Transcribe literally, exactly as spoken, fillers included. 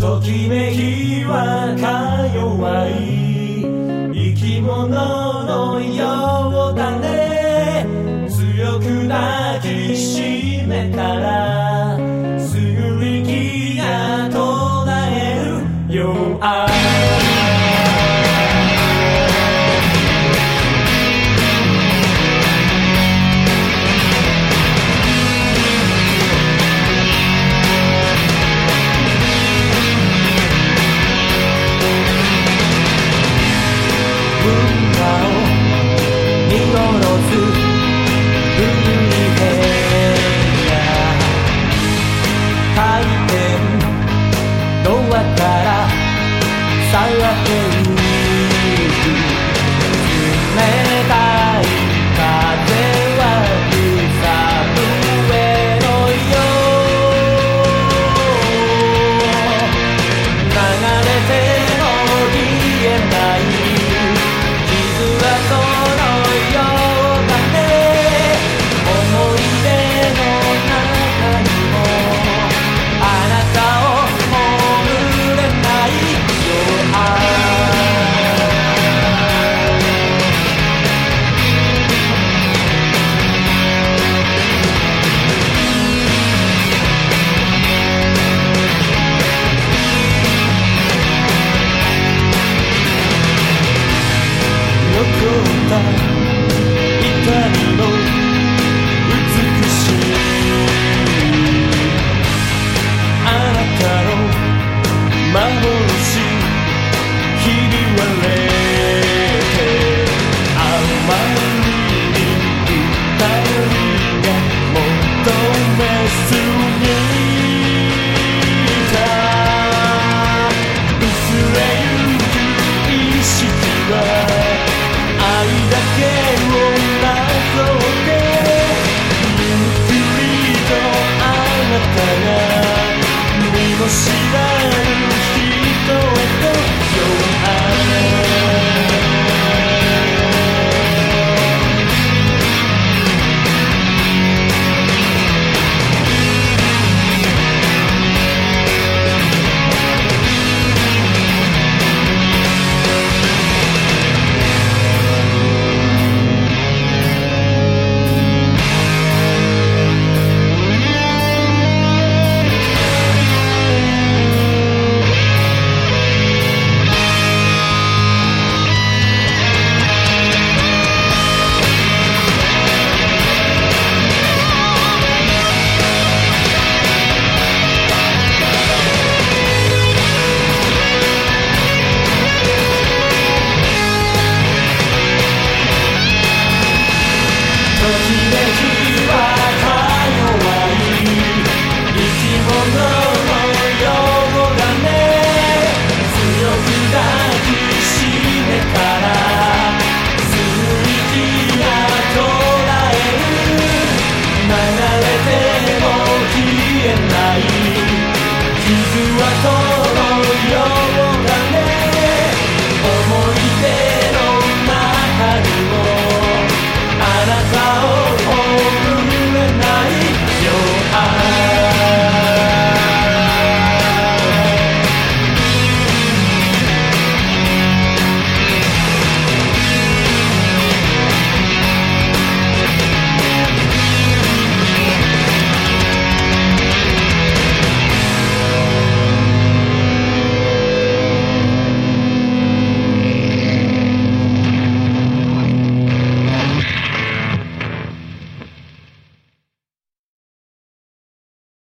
ときめきはか弱い生き物のようだね。強く抱きしめたらすぐ息が途絶えるよ。さらってゆく冷たい風は草の上のよ流れても消えない傷はそのようだね。思い出の中にもあなたを眠れない残った痛みも美しいあなたの幻ひび割れてあまりに二人が求めすぎた薄れゆく意識は愛だけをなぞってゆっくりとあなたが見も知らぬ人へと傷は